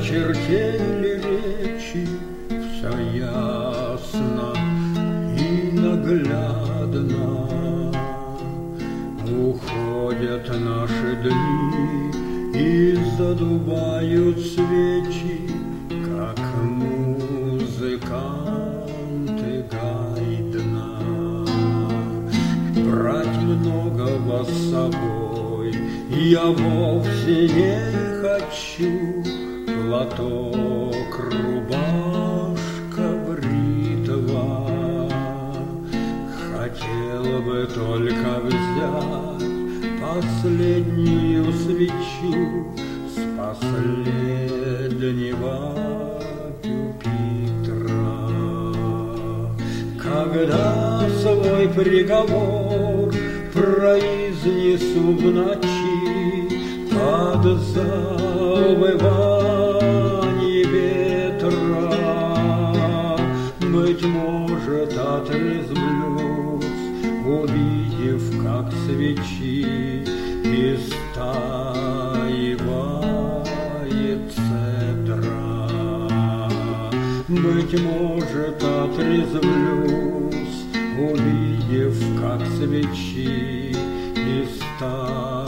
Осточертели речи, все ясно и наглядно. Уходят наши дни и задувают свечи, как музыканты Гайдна. Брать многого с собой я вовсе не хочу. Платок, рубашка, бритва. Хотел бы только взять последнюю свечу с последнего пюпитра. Когда свой приговор произнесу в ночи под завывание ветра, быть может, отрезвлюсь, увидев, как свечи истаивает цедра. Быть может, отрезвлюсь, увидев, как свечи истаивает